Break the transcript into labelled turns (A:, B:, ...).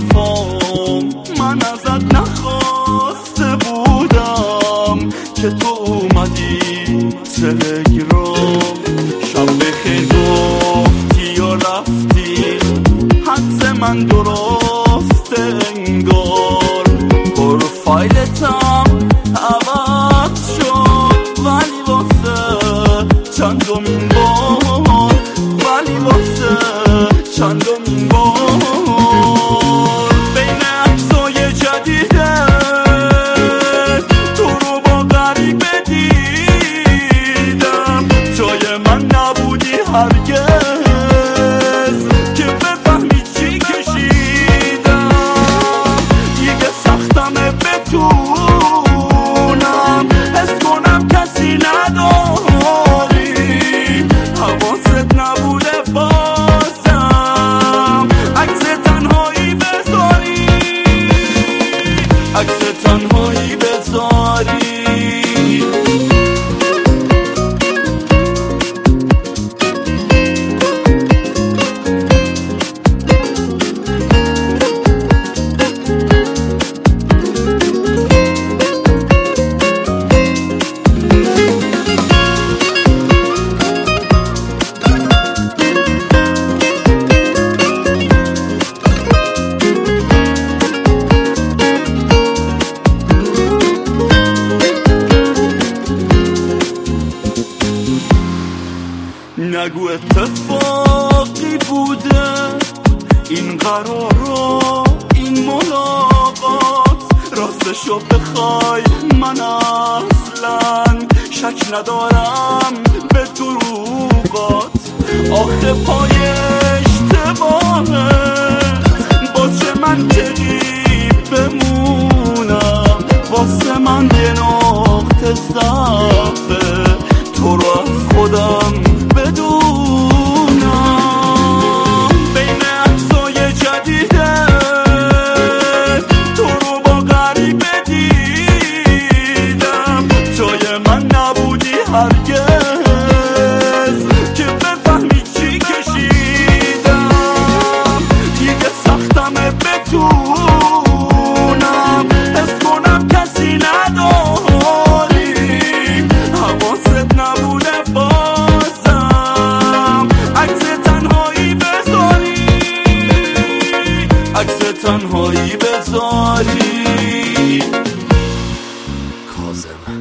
A: وفام من ازت نخواسته بودم که تو اومدی تلگرام. شب بخیر گفتی و رفتی، حدس من درسته انگار. پروفایلتم عوض شد ولی واسه چندمین بار، ولی واسه چندمین بار. بین عکسای جدیده تو رو با غریبه دیدم، جای من نبودی هرگز که بفهمی چی کشیدم. دیگه سختمه بتونم حس کنم کسی نداری، حواست نبوده بازم عکس تنهایی بذاری، عکس تنهایی بذاری. نگو اتفاقی بوده این قرار، این ملاقات. راستشو بخوای من اصلا شک ندارم به دروغات. آخه پای اشتباهت باشه منطقی بمونم، واسه من یه نقطه ضعفه تو رو از خودم بدونم. بین عکسای جدیده تو رو با غریبه دیدم، جای من نبودی هرگز که بفهمی چی کشیدم. دیگه سختمه بتونم حس کنم کسی نداری، حواست نبوده عکس تنهایی بذاری. کاظم